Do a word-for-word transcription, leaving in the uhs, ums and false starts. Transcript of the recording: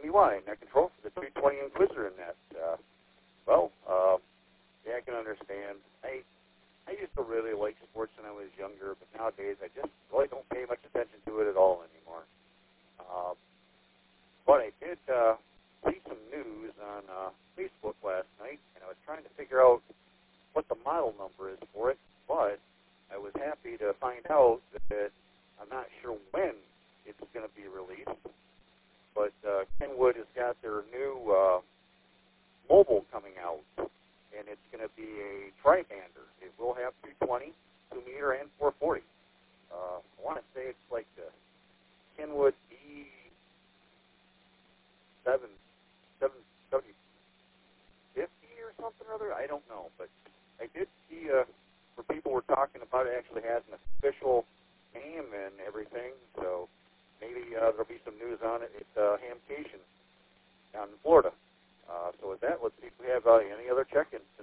me why. Neck control for the three twenty Inquisitor in that. Uh, well, uh, yeah, I can understand. I I used to really like sports when I was younger, but nowadays I just really don't pay much attention to it at all anymore. Uh, but I did uh, see some news on uh, Facebook last night, and I was trying to figure out what the model number is for it, but I was happy to find out that I'm not sure when it's going to be released, but uh, Kenwood has got their new uh, mobile coming out, and it's going to be a tri-bander. It will have two twenty, two meter, and four forty. Uh, I want to say it's like the Kenwood E seven fifty or something or other. I don't know, but I did see uh, where people were talking about it actually has an official name and everything, so maybe uh, there'll be some news on it. It's uh, Hamcation down in Florida. Uh, so with that, let's see if we have uh, any other check-ins.